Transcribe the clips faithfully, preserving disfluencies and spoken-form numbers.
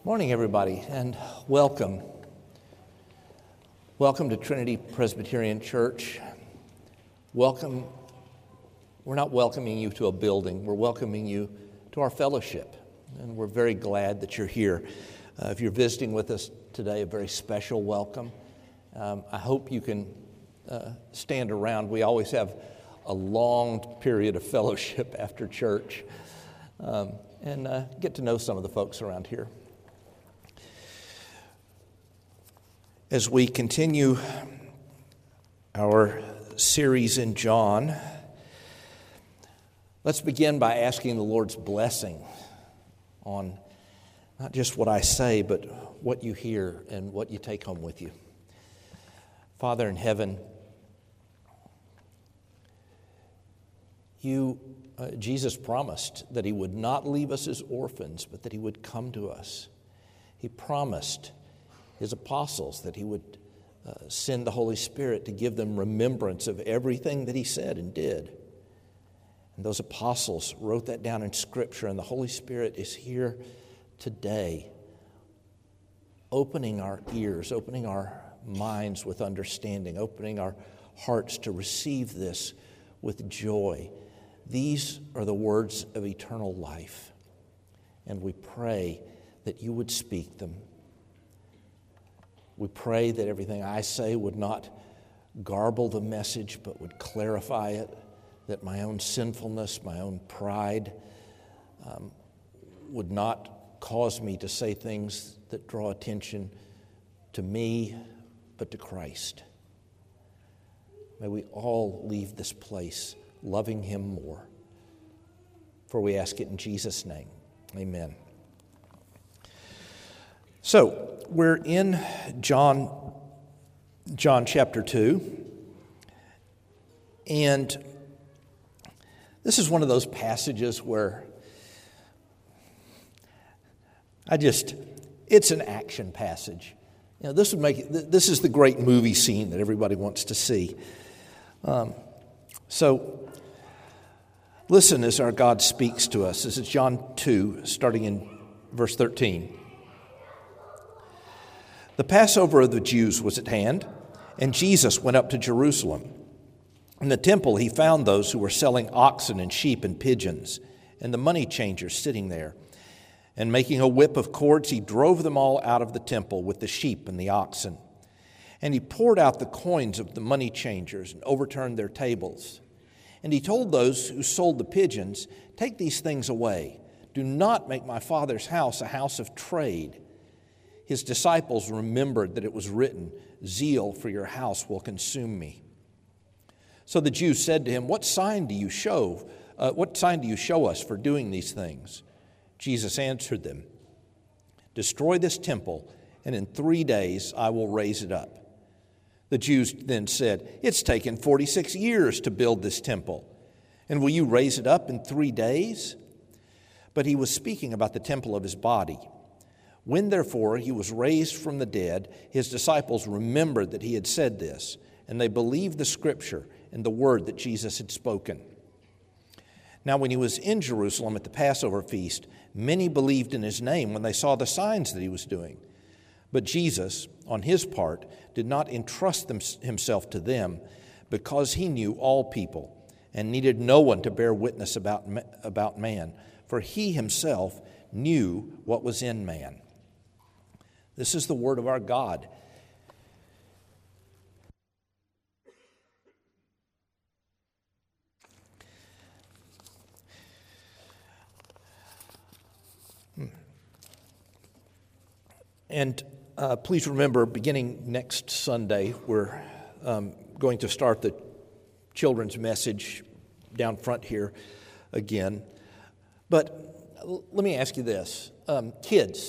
Morning, everybody, and welcome. Welcome to Trinity Presbyterian Church. Welcome. We're not welcoming you to a building. We're welcoming you to our fellowship, and we're very glad that you're here. Uh, if you're visiting with us today, a very special welcome. Um, I hope you can uh, stand around. We always have a long period of fellowship after church, um, and uh, get to know some of the folks around here. As we continue our series in John, let's begin by asking the Lord's blessing on not just what I say, but what you hear and what you take home with you. Father in heaven, you, uh, Jesus promised that he would not leave us as orphans, but that he would come to us. He promised his apostles that he would uh, send the Holy Spirit to give them remembrance of everything that he said and did. And those apostles wrote that down in Scripture, and the Holy Spirit is here today, opening our ears, opening our minds with understanding, opening our hearts to receive this with joy. These are the words of eternal life, and we pray that you would speak them. We pray that everything I say would not garble the message, but would clarify it, that my own sinfulness, my own pride um, would not cause me to say things that draw attention to me, but to Christ. May we all leave this place loving him more. For we ask it in Jesus' name. Amen. So, we're in John, John chapter two, and this is one of those passages where I just, it's an action passage. You know, this would make it, this is the great movie scene that everybody wants to see. Um, so, listen as our God speaks to us. This is John two, starting in verse thirteen. The Passover of the Jews was at hand, and Jesus went up to Jerusalem. In the temple he found those who were selling oxen and sheep and pigeons, and the money changers sitting there. And making a whip of cords, he drove them all out of the temple with the sheep and the oxen. And he poured out the coins of the money changers and overturned their tables. And he told those who sold the pigeons, "Take these things away. Do not make my Father's house a house of trade." His disciples remembered that it was written, "Zeal for your house will consume me." So the Jews said to him, "What sign do you show? Uh, what sign do you show us for doing these things?" Jesus answered them, "Destroy this temple, and in three days I will raise it up." The Jews then said, "It's taken forty-six years to build this temple, and will you raise it up in three days?" But he was speaking about the temple of his body. When, therefore, he was raised from the dead, his disciples remembered that he had said this, and they believed the Scripture and the word that Jesus had spoken. Now, when he was in Jerusalem at the Passover feast, many believed in his name when they saw the signs that he was doing. But Jesus, on his part, did not entrust them, himself to them, because he knew all people and needed no one to bear witness about, about man, for he himself knew what was in man. This is the word of our God. And uh, please remember, beginning next Sunday, we're um, going to start the children's message down front here again. But l- let me ask you this. Um, kids,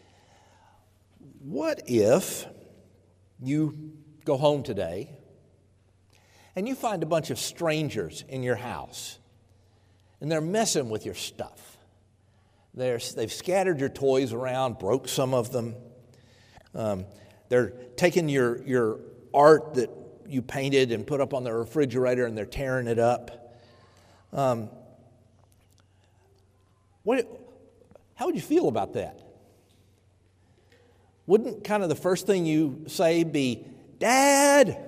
what if you go home today and you find a bunch of strangers in your house and they're messing with your stuff? They're, they've scattered your toys around, broke some of them. Um, they're taking your, your art that you painted and put up on the refrigerator and they're tearing it up. Um, what, how would you feel about that? wouldn't kind of the first thing you say be, Dad?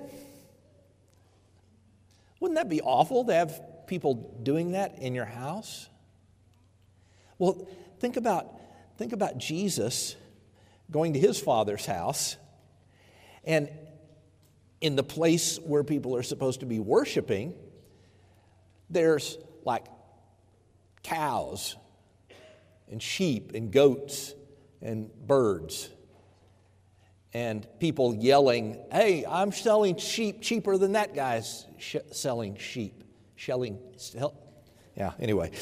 Wouldn't that be awful to have people doing that in your house? Well, think about, think about Jesus going to his Father's house, and in the place where people are supposed to be worshiping, there's like cows and sheep and goats and birds and people yelling, hey, I'm selling sheep cheaper than that guy's sh- selling sheep. Shelling, sell, yeah, anyway.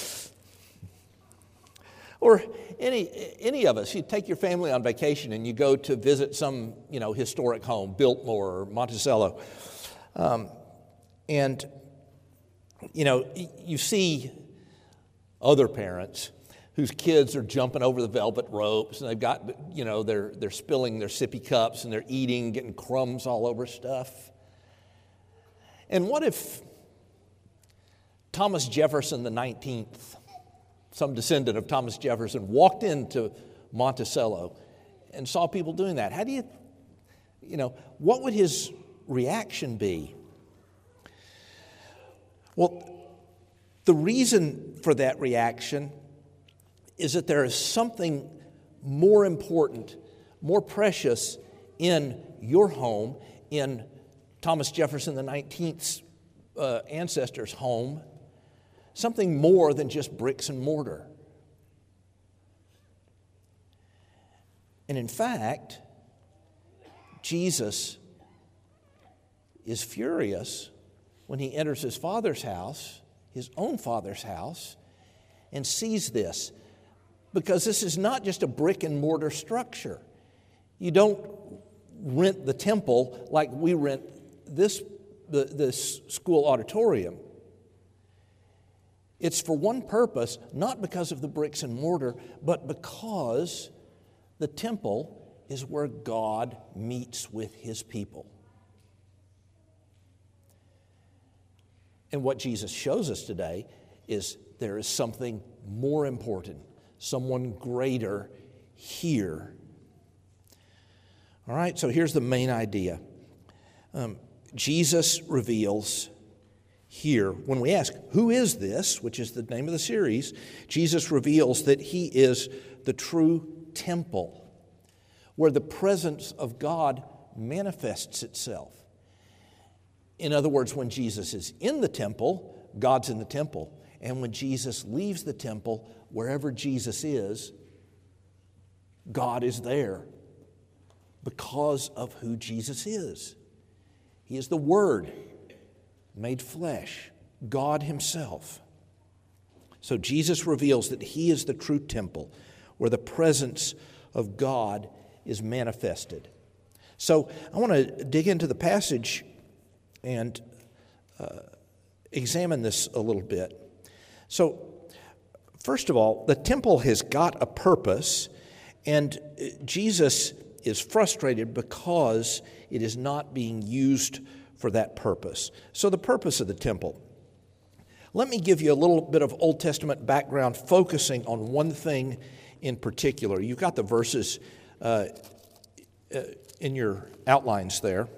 Or any any of us, you take your family on vacation and you go to visit some, you know, historic home, Biltmore or Monticello. Um, and, you know, you see other parents whose kids are jumping over the velvet ropes, and they've got, you know, they're they're spilling their sippy cups, and they're eating, getting crumbs all over stuff. And what if Thomas Jefferson the nineteenth, some descendant of Thomas Jefferson, walked into Monticello and saw people doing that? How do you, you know, what would his reaction be? Well, the reason for that reaction is that there is something more important, more precious in your home, in Thomas Jefferson the nineteenth's uh, ancestor's home, something more than just bricks and mortar. And in fact, Jesus is furious when he enters his Father's house, his own Father's house, and sees this. Because this is not just a brick and mortar structure. You don't rent the temple like we rent this, the, this school auditorium. It's for one purpose, not because of the bricks and mortar, but because the temple is where God meets with his people. And what Jesus shows us today is there is something more important, someone greater here. All right, so here's the main idea. Um, Jesus reveals here, when we ask, who is this, which is the name of the series, Jesus reveals that he is the true temple, where the presence of God manifests itself. In other words, when Jesus is in the temple, God's in the temple. And when Jesus leaves the temple, wherever Jesus is, God is there because of who Jesus is. He is the Word made flesh, God himself. So Jesus reveals that he is the true temple where the presence of God is manifested. So I want to dig into the passage and uh, examine this a little bit. So, first of all, the temple has got a purpose, and Jesus is frustrated because it is not being used for that purpose. So, the purpose of the temple. Let me give you a little bit of Old Testament background focusing on one thing in particular. You've got the verses uh, in your outlines there.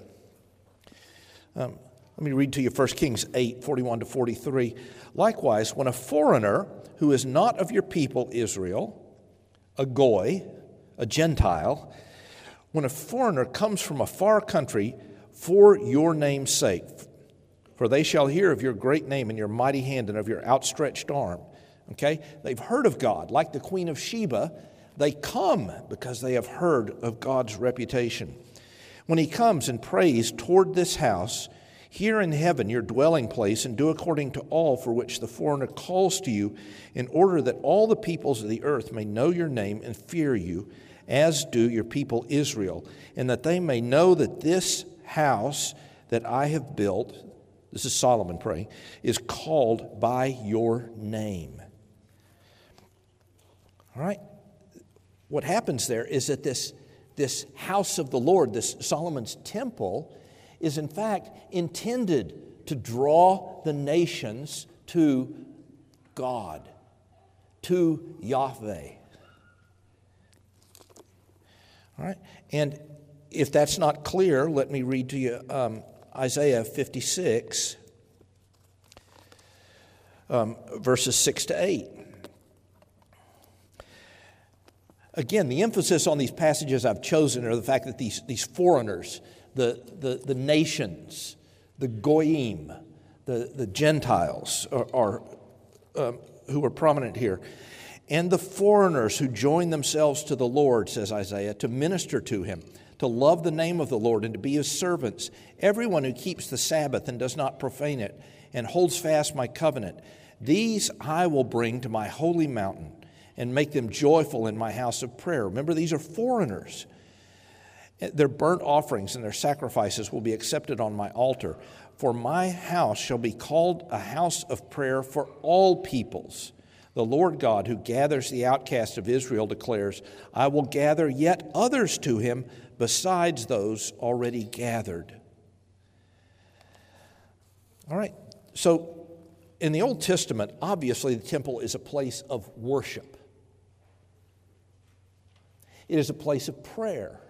Um, let me read to you First Kings eight, forty-one to forty-three. Likewise, when a foreigner who is not of your people Israel, a goy, a Gentile, when a foreigner comes from a far country for your name's sake, for they shall hear of your great name and your mighty hand and of your outstretched arm. Okay? They've heard of God. Like the Queen of Sheba, they come because they have heard of God's reputation. When he comes and prays toward this house, here in heaven, your dwelling place, and do according to all for which the foreigner calls to you, in order that all the peoples of the earth may know your name and fear you, as do your people Israel, and that they may know that this house that I have built, this is Solomon praying, is called by your name. All right? What happens there is that this, this house of the Lord, this Solomon's temple, is in fact intended to draw the nations to God, to Yahweh. All right, and if that's not clear, let me read to you um, Isaiah fifty-six, um, verses six to eight. Again, the emphasis on these passages I've chosen are the fact that these, these foreigners, the, the, the nations, the goyim, the, the Gentiles are, are um, who are prominent here, and the foreigners who join themselves to the Lord, says Isaiah, to minister to him, to love the name of the Lord and to be his servants, everyone who keeps the Sabbath and does not profane it and holds fast my covenant, these I will bring to my holy mountain and make them joyful in my house of prayer. Remember, these are foreigners. Their burnt offerings and their sacrifices will be accepted on my altar. For my house shall be called a house of prayer for all peoples. The Lord God, who gathers the outcast of Israel, declares, I will gather yet others to him besides those already gathered. All right, so in the Old Testament, obviously the temple is a place of worship. It is a place of prayer.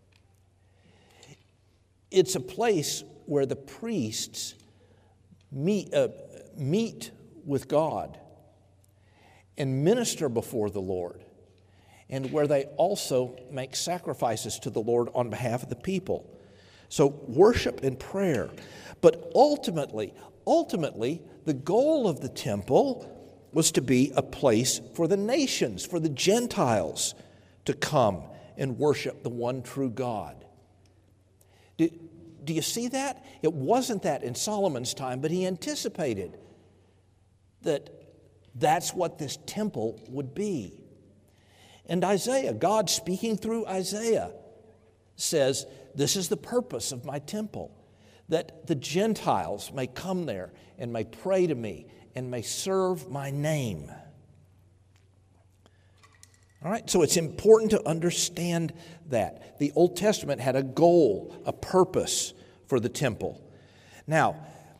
It's a place where the priests meet, uh, meet with God and minister before the Lord, and where they also make sacrifices to the Lord on behalf of the people. So worship and prayer. But ultimately, ultimately, the goal of the temple was to be a place for the nations, for the Gentiles to come and worship the one true God. Do, do you see that? It wasn't that in Solomon's time, but he anticipated that that's what this temple would be. And Isaiah, God speaking through Isaiah, says, this is the purpose of my temple, that the Gentiles may come there and may pray to me and may serve my name. All right, so it's important to understand that. The Old Testament had a goal, a purpose for the temple. Now,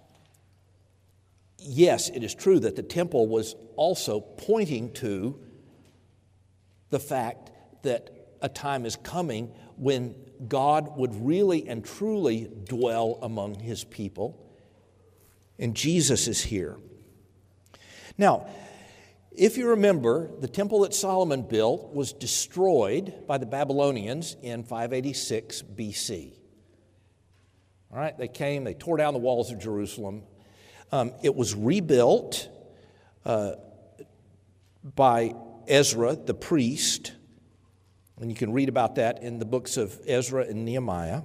yes, it is true that the temple was also pointing to the fact that a time is coming when God would really and truly dwell among his people, and Jesus is here. Now, if you remember, the temple that Solomon built was destroyed by the Babylonians in five eighty-six B C. All right, they came, they tore down the walls of Jerusalem. Um, it was rebuilt uh, by Ezra, the priest, and you can read about that in the books of Ezra and Nehemiah.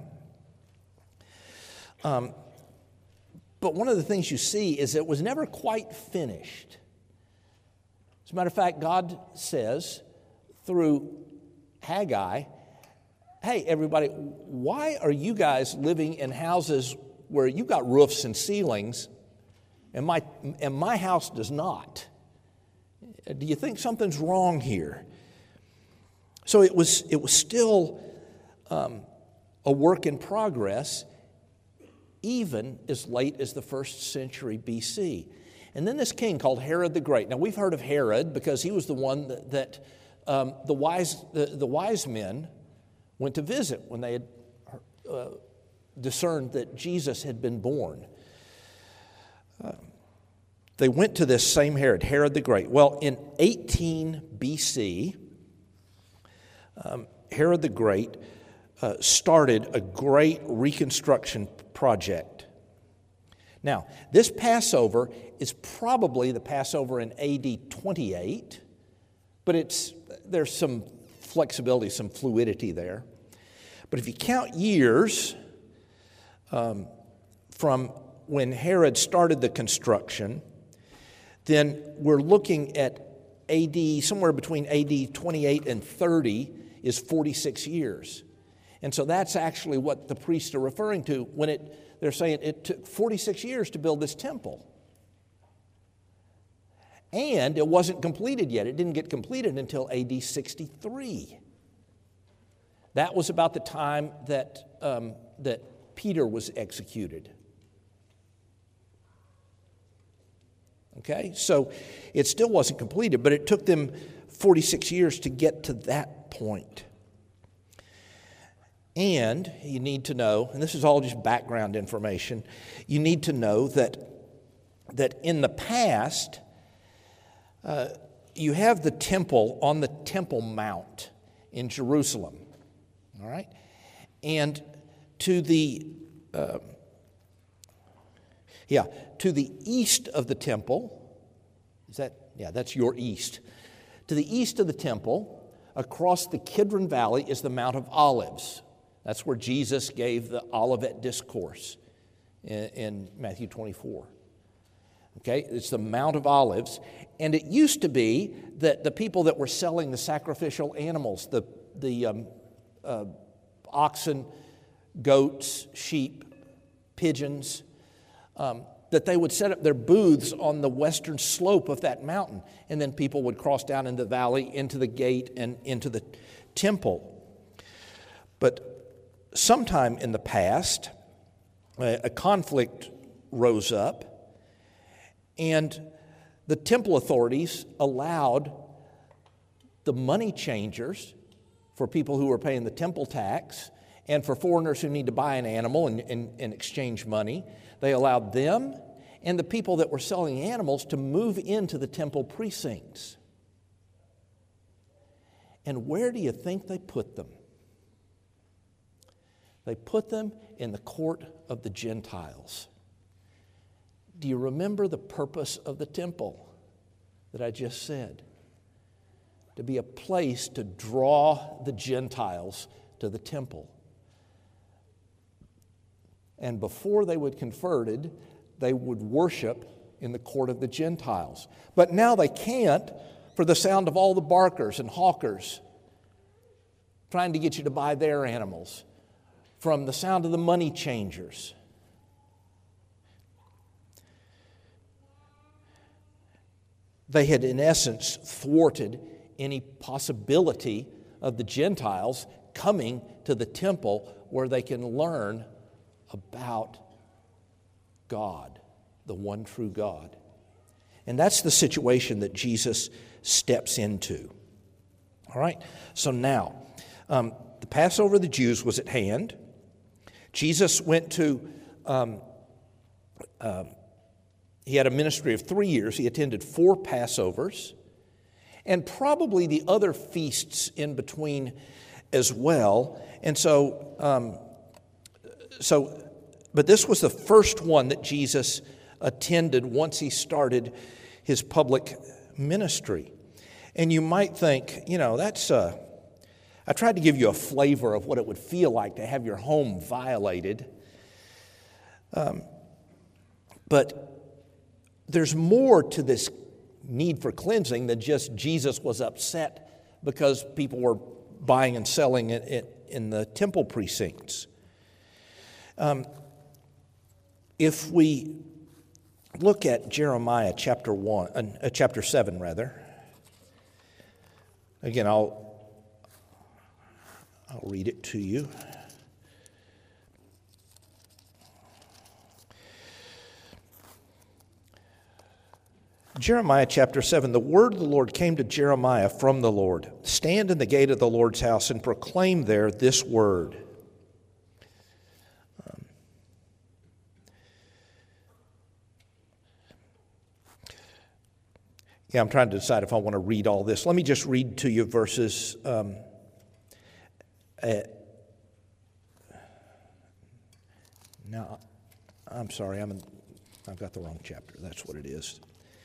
Um, but one of the things you see is it was never quite finished. As a matter of fact, God says through Haggai, hey, everybody, why are you guys living in houses where you've got roofs and ceilings and my, and my house does not? Do you think something's wrong here? So it was, it was still um, a work in progress, even as late as the first century B C. And then this king called Herod the Great. Now, we've heard of Herod because he was the one that, that um, the, wise, the, the wise men went to visit when they had uh, discerned that Jesus had been born. Uh, they went to this same Herod, Herod the Great. Well, in eighteen B C, um, Herod the Great uh, started a great reconstruction project. Now, this Passover is probably the Passover in A D twenty-eight, but it's there's some flexibility, some fluidity there. But if you count years um, from when Herod started the construction, then we're looking at A D, somewhere between A D twenty-eight and thirty is forty-six years. And so that's actually what the priests are referring to when it they're saying it took forty-six years to build this temple. And it wasn't completed yet. It didn't get completed until A D sixty-three. That was about the time that, um, that Peter was executed. Okay, so it still wasn't completed, but it took them forty-six years to get to that point. And you need to know, and this is all just background information, you need to know that, that in the past, uh, you have the temple on the Temple Mount in Jerusalem, all right? And to the, uh, yeah, to the east of the temple, is that, yeah, that's your east. To the east of the temple, across the Kidron Valley, is the Mount of Olives. That's where Jesus gave the Olivet Discourse in, in Matthew twenty-four. Okay, it's the Mount of Olives. And it used to be that the people that were selling the sacrificial animals, the, the um, uh, oxen, goats, sheep, pigeons, um, that they would set up their booths on the western slope of that mountain. And then people would cross down into the valley, into the gate, and into the temple. But sometime in the past, a conflict rose up, and the temple authorities allowed the money changers, for people who were paying the temple tax, and for foreigners who need to buy an animal and, and, and exchange money, they allowed them and the people that were selling animals to move into the temple precincts. And where do you think they put them? They put them in the court of the Gentiles. Do you remember the purpose of the temple that I just said? To be a place to draw the Gentiles to the temple. And before they would converted, they would worship in the court of the Gentiles. But now they can't for the sound of all the barkers and hawkers trying to get you to buy their animals, from the sound of the money changers. They had, in essence, thwarted any possibility of the Gentiles coming to the temple where they can learn about God, the one true God. And that's the situation that Jesus steps into. All right? So now, um, the Passover of the Jews was at hand. Jesus went to, um, uh, he had a ministry of three years. He attended four Passovers and probably the other feasts in between as well. And so, um, so, but this was the first one that Jesus attended once he started his public ministry. And you might think, you know, that's, uh, I tried to give you a flavor of what it would feel like to have your home violated. Um, but there's more to this need for cleansing than just Jesus was upset because people were buying and selling it, it in the temple precincts. Um, if we look at Jeremiah chapter one, uh, chapter seven, rather. Again, I'll I'll read it to you. Jeremiah chapter seven, the word of the Lord came to Jeremiah from the Lord. Stand in the gate of the Lord's house and proclaim there this word. Um, yeah, I'm trying to decide if I want to read all this. Let me just read to you verses. Um, uh, now, I'm sorry, I'm in, I've got the wrong chapter. That's what it is.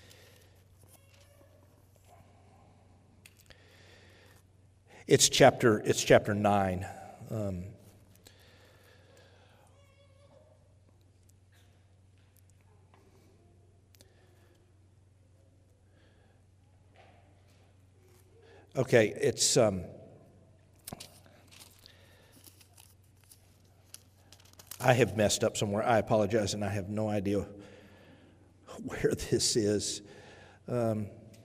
It's chapter, it's chapter nine. Um, okay, it's um, I have messed up somewhere. I apologize, and I have no idea where this is. Um,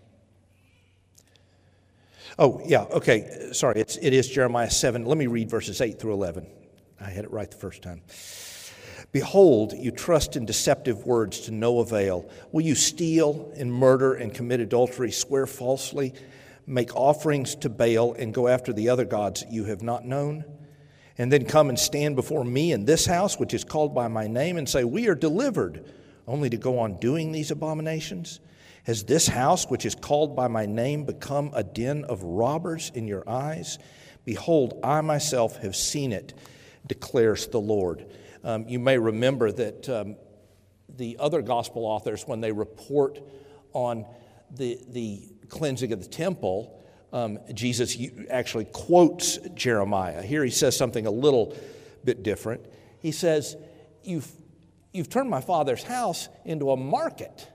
Oh, yeah, okay, sorry, it's, it is Jeremiah seven. Let me read verses eight through eleven. I had it right the first time. Behold, you trust in deceptive words to no avail. Will you steal and murder and commit adultery, swear falsely, make offerings to Baal, and go after the other gods that you have not known? and then come and stand before me in this house, which is called by my name, and say, we are delivered, only to go on doing these abominations? Has this house, which is called by my name, become a den of robbers in your eyes? Behold, I myself have seen it, declares the Lord. Um, you may remember that um, the other gospel authors, when they report on the, the cleansing of the temple, um, Jesus actually quotes Jeremiah. Here he says something a little bit different. He says, you've, you've turned my father's house into a market.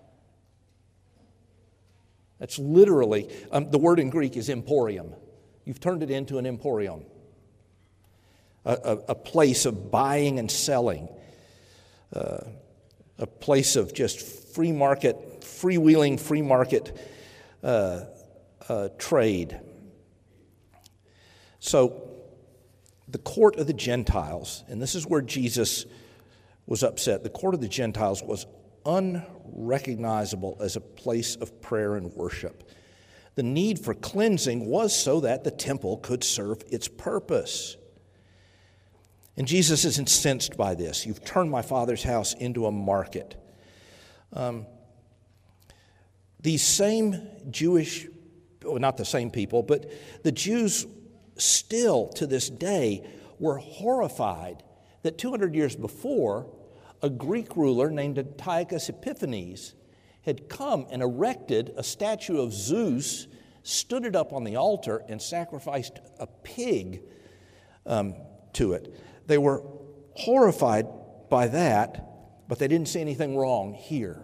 That's literally, um, the word in Greek is emporium. You've turned it into an emporium, a, a, a place of buying and selling, uh, a place of just free market, freewheeling free market uh, uh, trade. So the court of the Gentiles, and this is where Jesus was upset, the court of the Gentiles was unrecognizable as a place of prayer and worship. The need for cleansing was so that the temple could serve its purpose. And Jesus is incensed by this. You've turned my father's house into a market. Um, these same Jewish, well, not the same people, but the Jews still to this day were horrified that two hundred years before, a Greek ruler named Antiochus Epiphanes had come and erected a statue of Zeus, stood it up on the altar, and sacrificed a pig um, to it. They were horrified by that, but they didn't see anything wrong here.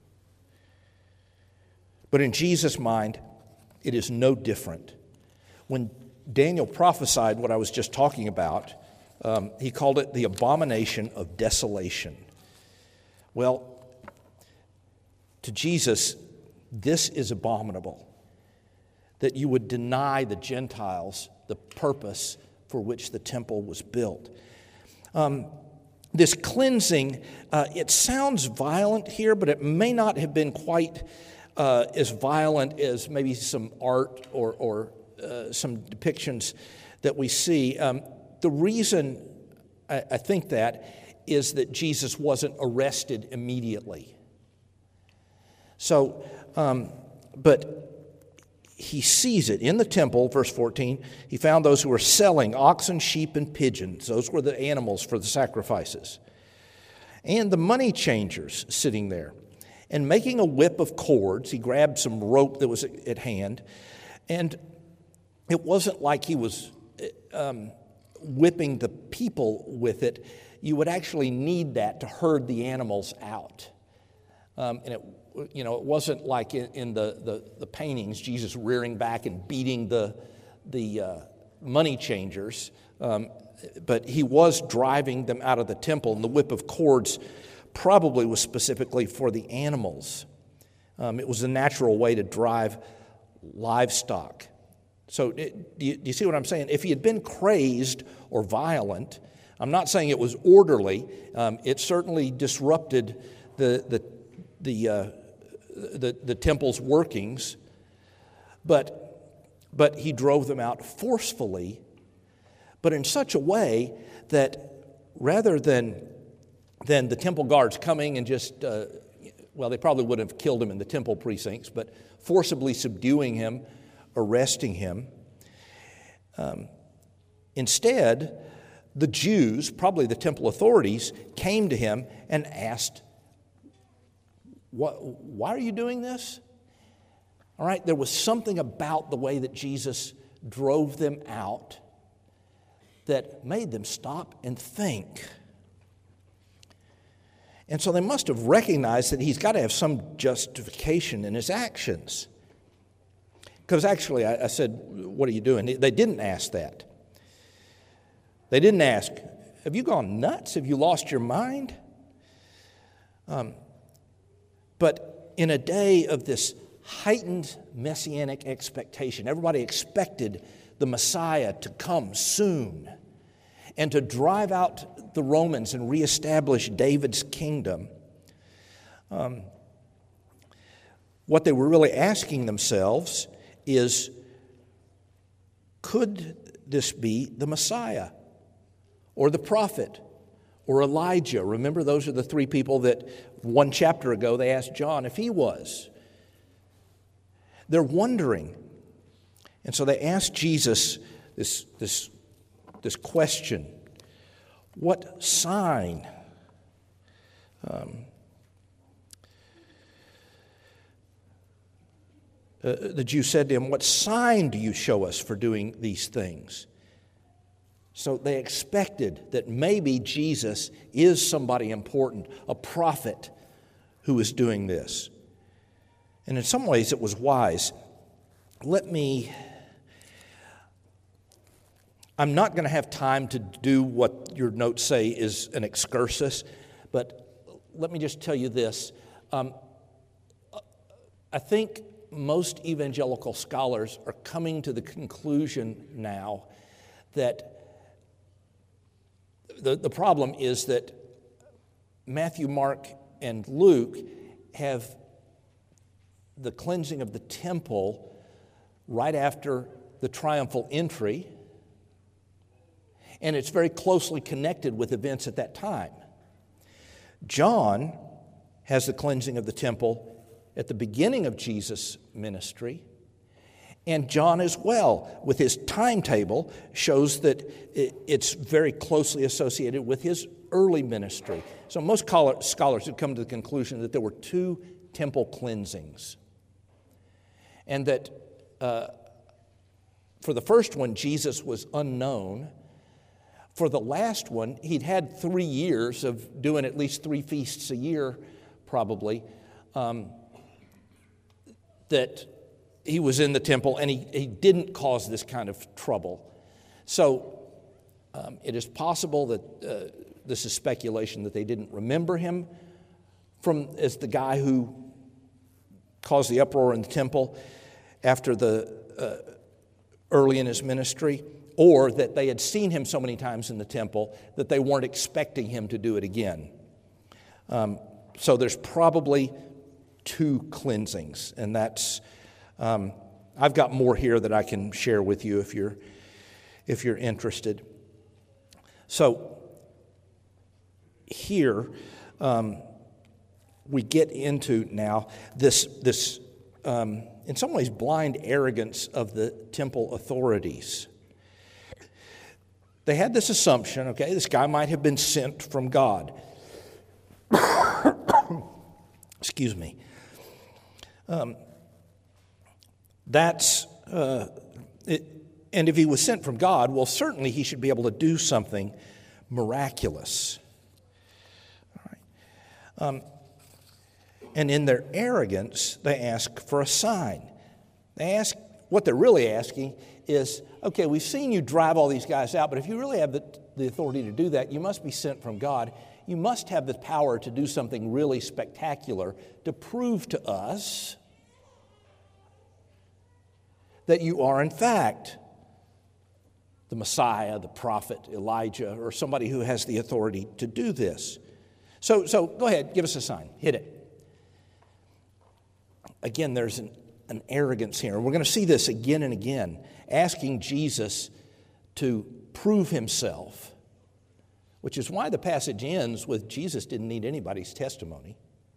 But in Jesus' mind, it is no different. When Daniel prophesied what I was just talking about, um, he called it the abomination of desolation. Well, to Jesus, this is abominable, that you would deny the Gentiles the purpose for which the temple was built. Um, this cleansing, uh, it sounds violent here, but it may not have been quite uh, as violent as maybe some art or, or uh, some depictions that we see. Um, the reason I, I think that is that Jesus wasn't arrested immediately. So, um, but he sees it in the temple, verse fourteen. He found those who were selling oxen, sheep, and pigeons. Those were the animals for the sacrifices. And the money changers sitting there. And making a whip of cords, he grabbed some rope that was at hand. And it wasn't like he was um, whipping the people with it. You would actually need that to herd the animals out. Um, and it You know, it wasn't like in, in the, the, the paintings, Jesus rearing back and beating the, the uh, money changers, um, but he was driving them out of the temple, and the whip of cords probably was specifically for the animals. Um, it was a natural way to drive livestock. So it, do, you, do you see what I'm saying? If he had been crazed or violent, I'm not saying it was orderly. Um, it certainly disrupted the the the uh, The, the temple's workings, but, but he drove them out forcefully, but in such a way that rather than, than the temple guards coming and just, uh, well, they probably would have killed him in the temple precincts, but forcibly subduing him, arresting him. Um, instead, the Jews, probably the temple authorities, came to him and asked, What, why are you doing this? All right, there was something about the way that Jesus drove them out that made them stop and think. And so they must have recognized that he's got to have some justification in his actions. Because actually, I, I said, what are you doing? They didn't ask that. They didn't ask, have you gone nuts? Have you lost your mind? Um. But in a day of this heightened messianic expectation, everybody expected the Messiah to come soon and to drive out the Romans and reestablish David's kingdom. Um, what they were really asking themselves is, could this be the Messiah? or the prophet, or Elijah. Remember, those are the three people that one chapter ago they asked John if he was. They're wondering. And so they asked Jesus this, this, this question. What sign? Um, uh, the Jew said to him, what sign do you show us for doing these things? So they expected that maybe Jesus is somebody important, a prophet who is doing this. And in some ways it was wise. Let me, I'm not going to have time to do what your notes say is an excursus, but let me just tell you this. Um, I think most evangelical scholars are coming to the conclusion now that The, the problem is that Matthew, Mark, and Luke have the cleansing of the temple right after the triumphal entry, and it's very closely connected with events at that time. John has the cleansing of the temple at the beginning of Jesus' ministry, and John as well, with his timetable, shows that it's very closely associated with his early ministry. So most scholars have come to the conclusion that there were two temple cleansings. And that uh, for the first one, Jesus was unknown. For the last one, he'd had three years of doing at least three feasts a year, probably, um, that he was in the temple, and he, he didn't cause this kind of trouble. So um, it is possible that uh, this is speculation that they didn't remember him from as the guy who caused the uproar in the temple after the uh, early in his ministry, or that they had seen him so many times in the temple that they weren't expecting him to do it again. Um, so there's probably two cleansings, and that's Um, I've got more here that I can share with you if you're if you're interested. So here um, we get into now this this um, in some ways blind arrogance of the temple authorities. They had this assumption, okay, this guy might have been sent from God. Excuse me. Um, That's, uh, it, and if he was sent from God, well, certainly he should be able to do something miraculous. All right. Um, and in their arrogance, they ask for a sign. They ask, what they're really asking is, okay, we've seen you drive all these guys out, but if you really have the, the authority to do that, you must be sent from God. You must have the power to do something really spectacular to prove to us that you are, in fact, the Messiah, the prophet, Elijah, or somebody who has the authority to do this. So, so go ahead, give us a sign. Hit it. Again, there's an, an arrogance here. We're going to see this again and again, asking Jesus to prove himself, which is why the passage ends with Jesus didn't need anybody's testimony.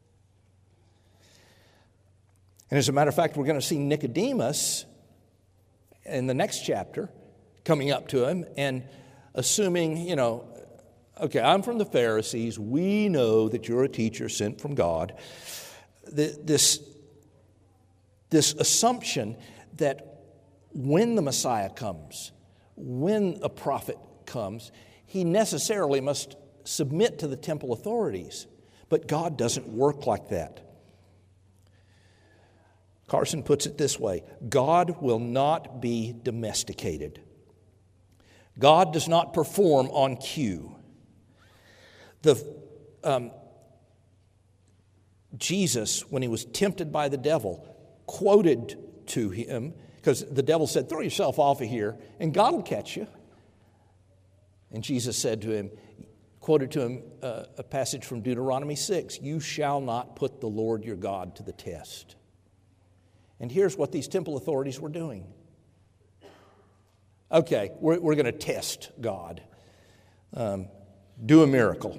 And as a matter of fact, we're going to see Nicodemus in the next chapter coming up to him and assuming, you know, okay, I'm from the Pharisees. We know that you're a teacher sent from God. This, this assumption that when the Messiah comes, when a prophet comes, he necessarily must submit to the temple authorities. But God doesn't work like that. Carson puts it this way: God will not be domesticated. God does not perform on cue. The um, Jesus, when he was tempted by the devil, quoted to him, because the devil said, throw yourself off of here and God will catch you. And Jesus said to him, quoted to him uh, a passage from Deuteronomy six, you shall not put the Lord your God to the test. And here's what these temple authorities were doing. Okay, we're, we're going to test God. um, do a miracle.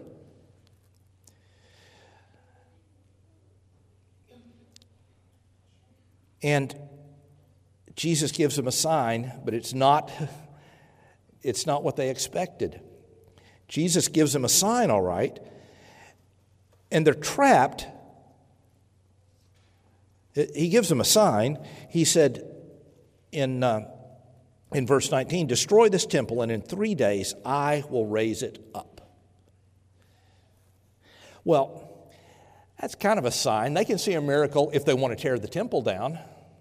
And Jesus gives them a sign, but it's not, it's not what they expected. Jesus gives them a sign, all right, and they're trapped. He gives them a sign. He said in, uh, in verse nineteen, destroy this temple, and in three days I will raise it up. Well, that's kind of a sign. They can see a miracle if they want to tear the temple down.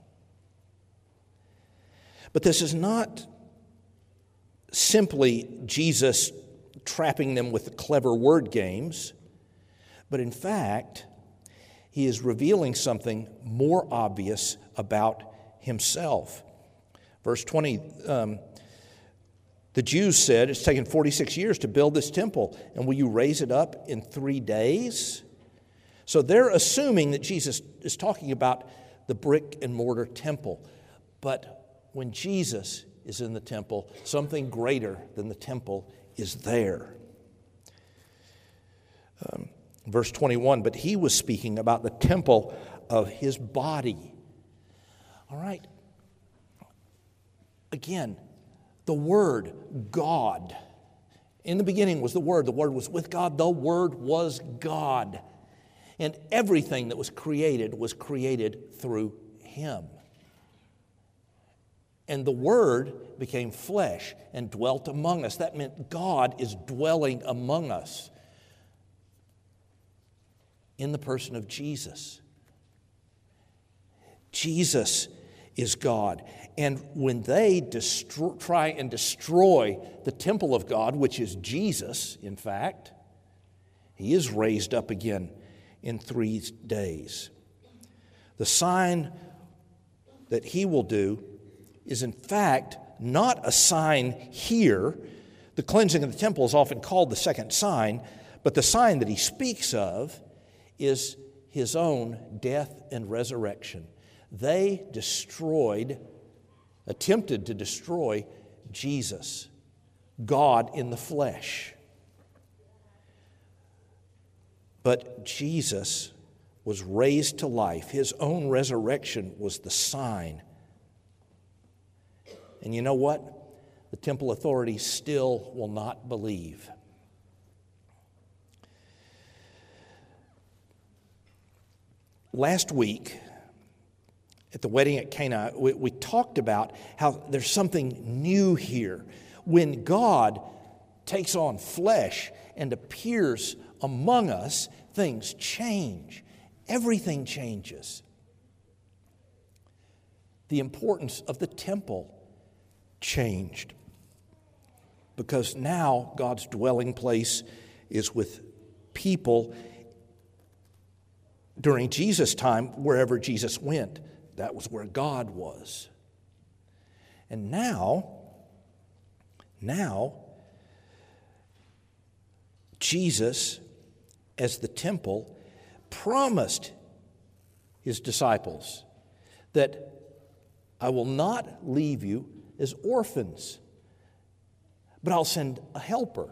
But this is not simply Jesus trapping them with clever word games, but in fact, he is revealing something more obvious about himself. Verse twenty, um, the Jews said, it's taken forty-six years to build this temple, and will you raise it up in three days? So they're assuming that Jesus is talking about the brick and mortar temple. But when Jesus is in the temple, something greater than the temple is there. Um, verse twenty-one, but he was speaking about the temple of his body. All right. Again, the Word, God. In the beginning was the Word. The Word was with God. The Word was God. And everything that was created was created through him. And the Word became flesh and dwelt among us. That meant God is dwelling among us in the person of Jesus. Jesus is God. And when they destroy, try and destroy the temple of God, which is Jesus, in fact, he is raised up again in three days. The sign that he will do is in fact not a sign here. The cleansing of the temple is often called the second sign, but the sign that he speaks of is his own death and resurrection. They destroyed, attempted to destroy Jesus, God in the flesh. But Jesus was raised to life. His own resurrection was the sign. And you know what? The temple authorities still will not believe. Last week, at the wedding at Cana, we, we talked about how there's something new here. When God takes on flesh and appears among us, things change. Everything changes. The importance of the temple changed, because now God's dwelling place is with people. During Jesus' time, wherever Jesus went, that was where God was. And now, now, Jesus, as the temple, promised his disciples that I will not leave you as orphans, but I'll send a helper.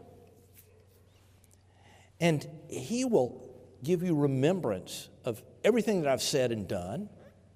And he will give you remembrance of everything that I've said and done,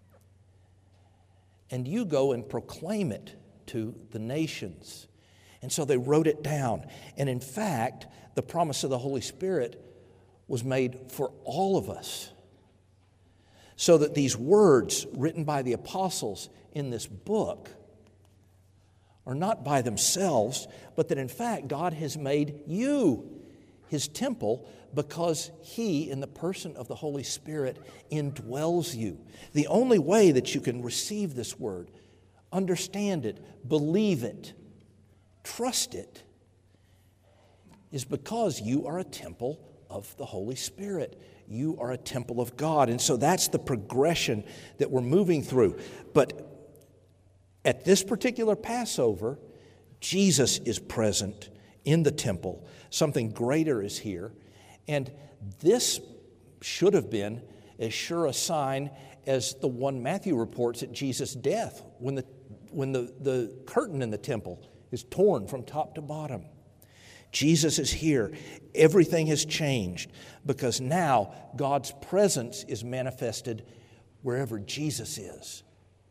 and you go and proclaim it to the nations. And so they wrote it down. And in fact, the promise of the Holy Spirit was made for all of us, so that these words written by the apostles in this book are not by themselves, but that in fact God has made you his temple, because he, in the person of the Holy Spirit, indwells you. The only way that you can receive this word, understand it, believe it, trust it, is because you are a temple of the Holy Spirit. You are a temple of God. And so that's the progression that we're moving through. But at this particular Passover, Jesus is present in the temple. Something greater is here. And this should have been as sure a sign as the one Matthew reports at Jesus' death, when the, when the, the curtain in the temple is torn from top to bottom. Jesus is here. Everything has changed because now God's presence is manifested wherever Jesus is.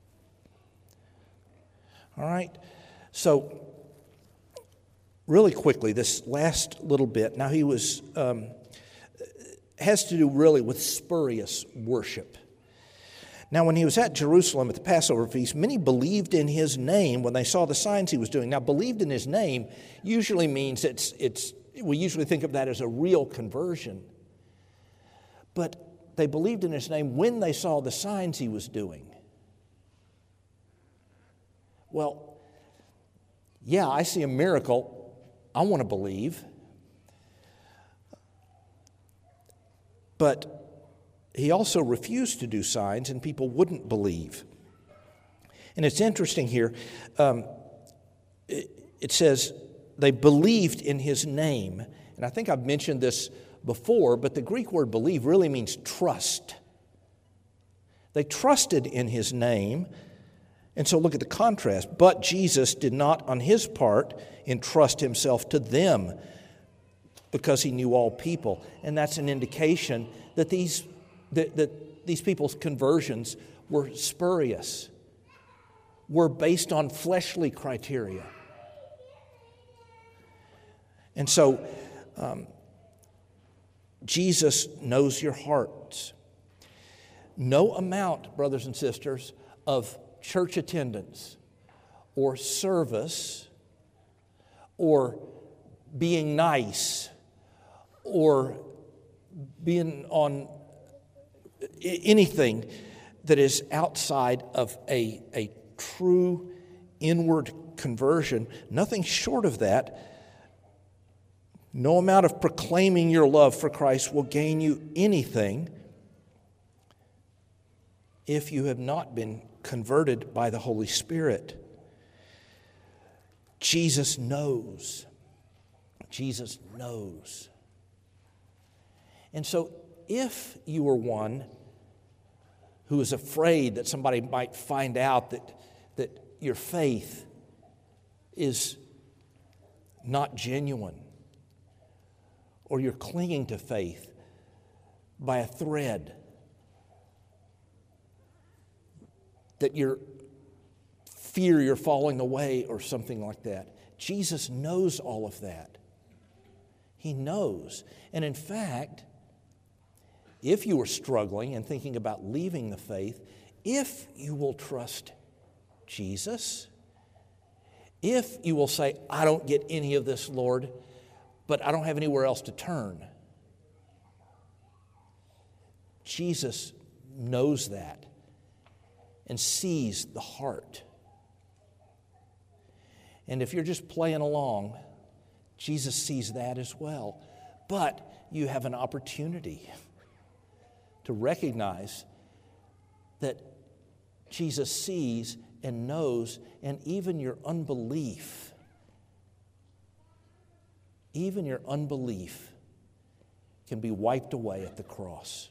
All right? So, really quickly, this last little bit. Now, he was, um, has to do really with spurious worship. Now, when he was at Jerusalem at the Passover feast, many believed in his name when they saw the signs he was doing. Now, believed in his name usually means it's, it's we usually think of that as a real conversion. But they believed in his name when they saw the signs he was doing. Well, yeah, I see a miracle. I want to believe. But he also refused to do signs, and people wouldn't believe. And it's interesting here. Um, it, it says they believed in his name. And I think I've mentioned this before, but the Greek word believe really means trust. They trusted in his name. And so look at the contrast. But Jesus did not, on his part, entrust himself to them because he knew all people. And that's an indication that these That, that these people's conversions were spurious, were based on fleshly criteria. And so, um, Jesus knows your hearts. No amount, brothers and sisters, of church attendance or service or being nice or being on anything that is outside of a, a true inward conversion, nothing short of that, no amount of proclaiming your love for Christ will gain you anything if you have not been converted by the Holy Spirit. Jesus knows. Jesus knows. And so if you are one who is afraid that somebody might find out that, that your faith is not genuine, or you're clinging to faith by a thread, that you fear you're falling away or something like that, Jesus knows all of that. He knows. And in fact, if you are struggling and thinking about leaving the faith, if you will trust Jesus, if you will say, I don't get any of this, Lord, but I don't have anywhere else to turn, Jesus knows that and sees the heart. And if you're just playing along, Jesus sees that as well. But you have an opportunity to recognize that Jesus sees and knows, and even your unbelief, even your unbelief can be wiped away at the cross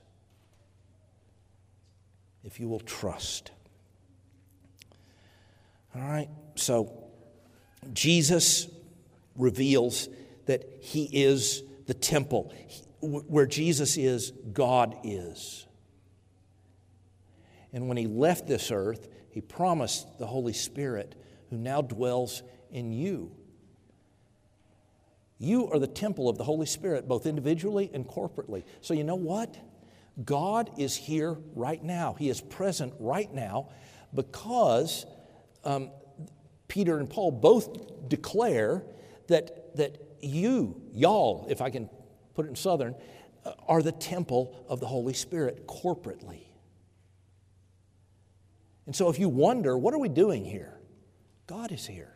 if you will trust. All right, so Jesus reveals that he is the temple. Where Jesus is, God is. And when he left this earth, he promised the Holy Spirit who now dwells in you. You are the temple of the Holy Spirit, both individually and corporately. So you know what? God is here right now. He is present right now because um, Peter and Paul both declare that, that you, y'all, if I can put it in Southern, uh, are the temple of the Holy Spirit corporately. And so if you wonder, what are we doing here? God is here.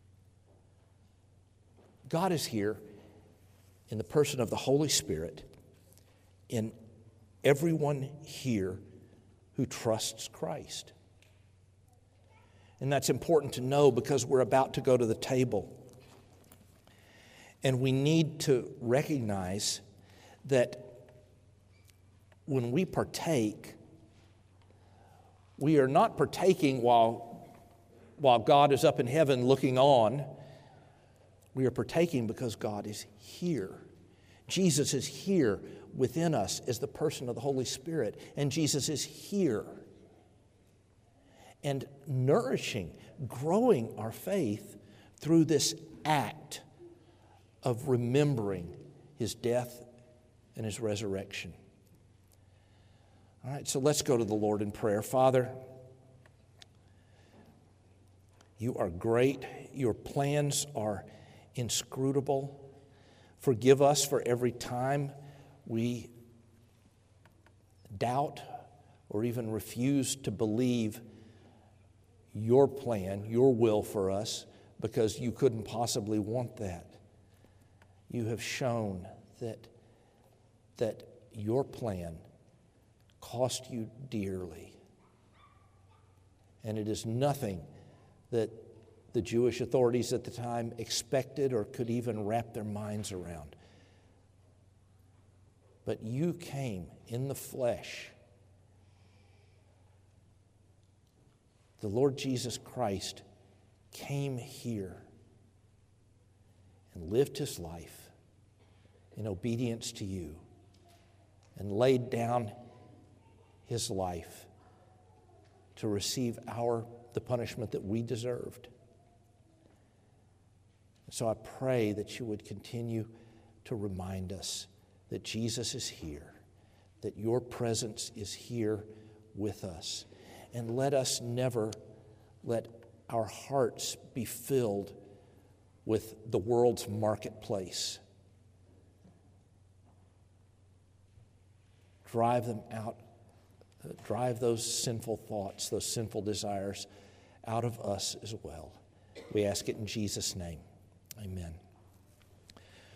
God is here in the person of the Holy Spirit in everyone here who trusts Christ. And that's important to know because we're about to go to the table. And we need to recognize that when we partake, we are not partaking while, while God is up in heaven looking on. We are partaking because God is here. Jesus is here within us as the person of the Holy Spirit, and Jesus is here and nourishing, growing our faith through this act of remembering his death and his resurrection. All right, so let's go to the Lord in prayer. Father, you are great. Your plans are inscrutable. Forgive us for every time we doubt or even refuse to believe your plan, your will for us, because you couldn't possibly want that. You have shown that, that your plan cost you dearly. And it is nothing that the Jewish authorities at the time expected or could even wrap their minds around. But you came in the flesh. The Lord Jesus Christ came here and lived his life in obedience to you and laid down his life to receive our the punishment that we deserved. So I pray that you would continue to remind us that Jesus is here, that your presence is here with us. And let us never let our hearts be filled with the world's marketplace. Drive them out, uh, drive those sinful thoughts, those sinful desires out of us as well. We ask it in Jesus' name. Amen.